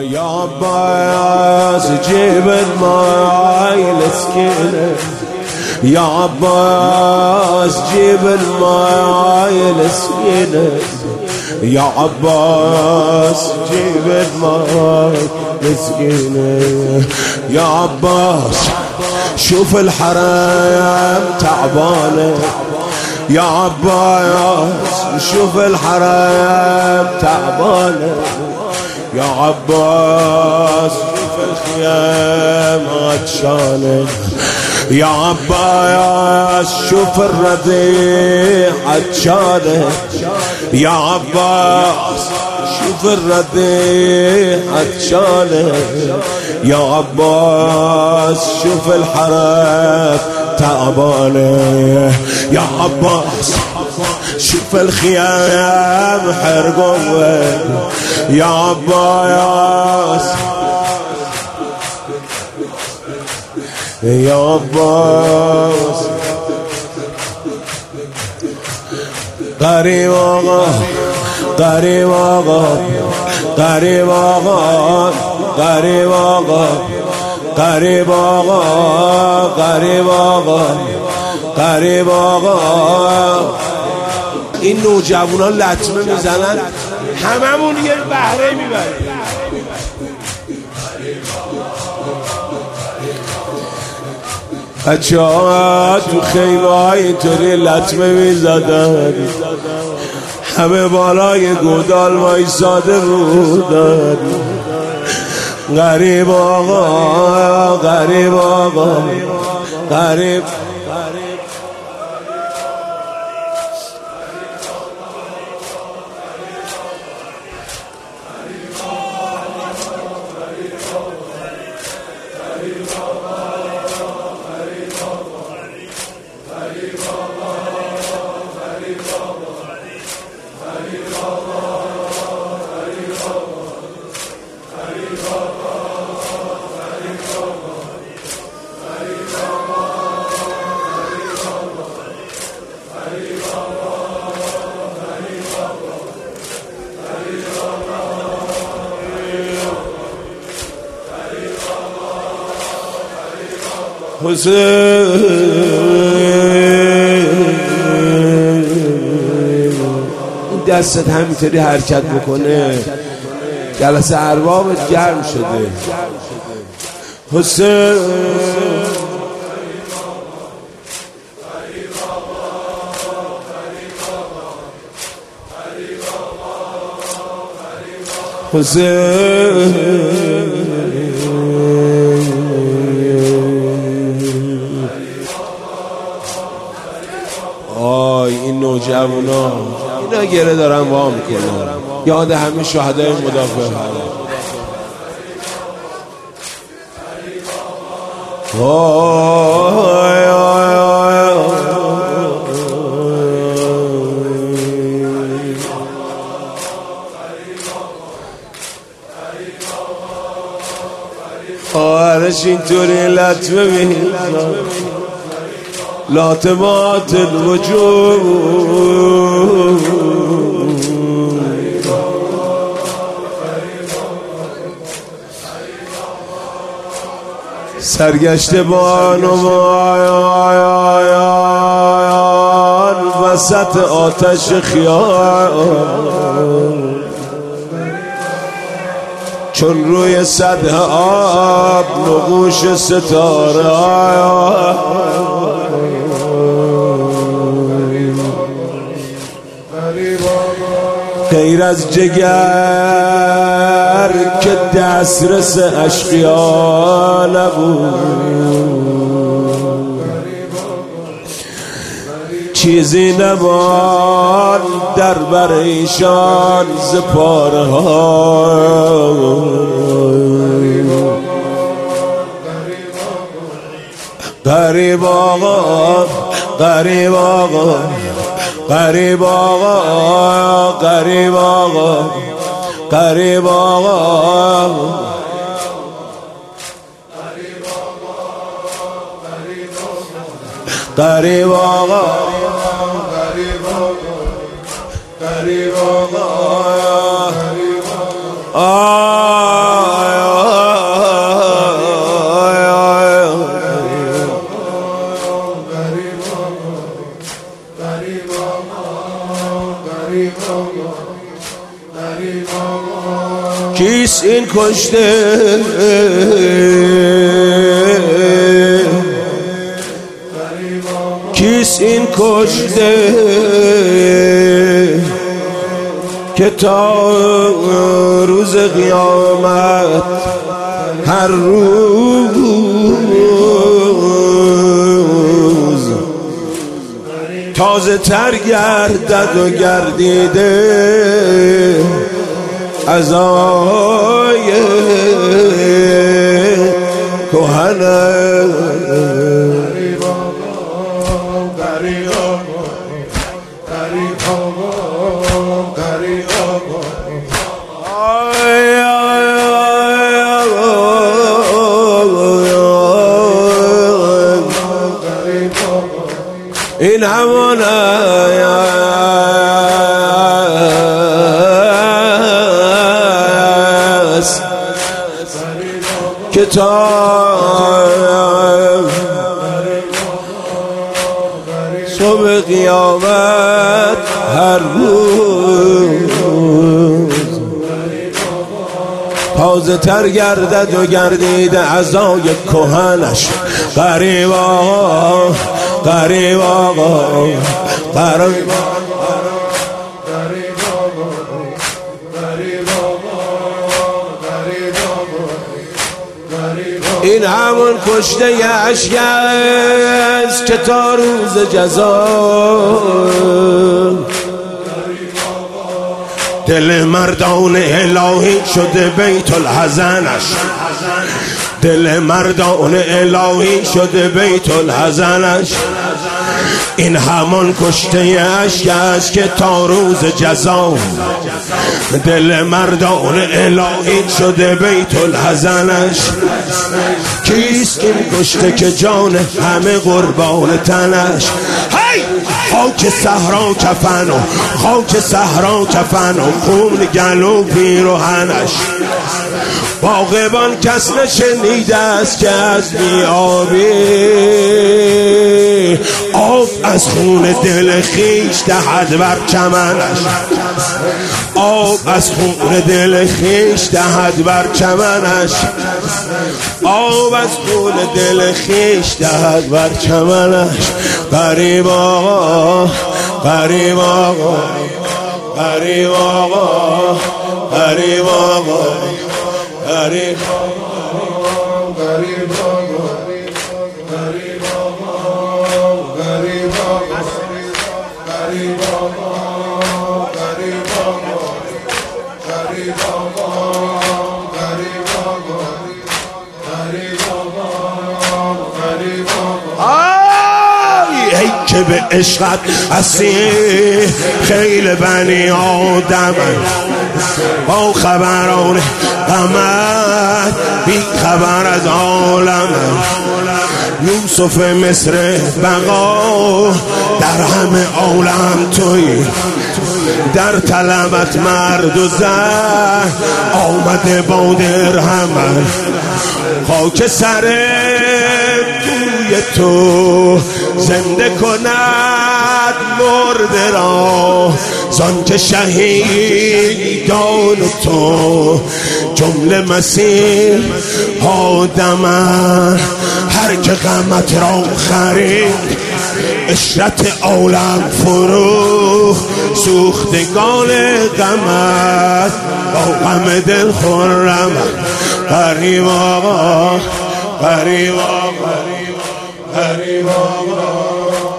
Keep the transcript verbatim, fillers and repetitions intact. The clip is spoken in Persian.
يا عباس جيب الماي لسكينة، يا عباس جيب الماي لسكينة، يا عباس جيب الماي لسكينة، يا عباس شوف الحرام تعبانة، يا عباس شوف الحرام تعبانة، يا عباس شوف الخيام عطشانة، يا عباس شوف الرضيع عطشانة، يا عباس شوف الرضيع عطشانة، يا عباس شوف الحرام تعبانة، يا عباس شوف الخيام حرقوة، يا عباس يا عباس قريب آقا قريب آقا قريب آقا قريب آقا قريب آقا قريب آقا قريب آقا. این نوجوانان لطمه میزنن هممون یه بهره میبریم. بچه ها تو خیمه های اینطوری لطمه میزدن، همه بالای گودال وایساده بودن. غریب آقا غریب آقا غریب حسین دستت همینطوری حرکت بکنه جلسه اربابت گرم شده. حسین حسین آی این نوجوانا اینا گره دارن وا میکنن، یاد همه شهدای مدافع حق. آی آی آرش اینطوری لطمه میزن لاطمات الوجود، سرگشته بانوان وسط آتش خیال، چون روی سطح آب نقوش ستاره، غیر از جگر که دسترس اشقیا نبود، چیزی نبود در بر ایشان ز پاره ها. غریب آقا غریب آقا غریب آقا غریب آقا غریب آقا غریب آقا غریب آقا کیست این کشته کیست این کشته که تا روز قیامت هر روز تازه تر گردد و گردیده عزای کهنه این همان است که تا صبح قیامت هر روز تازه تر گردد و گردیده عزای کهنش غریب آقا غریب آقا غریب این همون کشته اشک است که تا روز جزا دل مردان الهی شده بیت الحزنش دل مردان الهی شده بیت الحزنش این همان کشته اشک است که تا روز جزا دل مردان الهی شده بیت الحزنش کیست این کشته که جان همه قربان تنش هی خاک صحرا کفن و خاک صحرا کفن و خون گلو پیرهنش باغبان کس نشنیده است که از بیابی آب از خون دل خیش دهد بر چمنش آب از خون دل خیش دهد بر چمنش آب از خون دل خیش دهد بر چمنش غریب آقا غریب آقا غریب آقا غریب آقا غریب غریب که به عشقت اسیر خیل بنی آدم با خبران غمت بی خبر از عالم یوسف مصر بقا در همه عالم توی در طلبت مرد و زن آمده با درهم خاک سر تو زنده کند مرده را زان که شهیدان تو جمله مسیح آدمن هر که غمت را خرید عشرت عالم فرو سوختگان غمت با غم دل خرم غریب آقا غریب آقا غریب آقا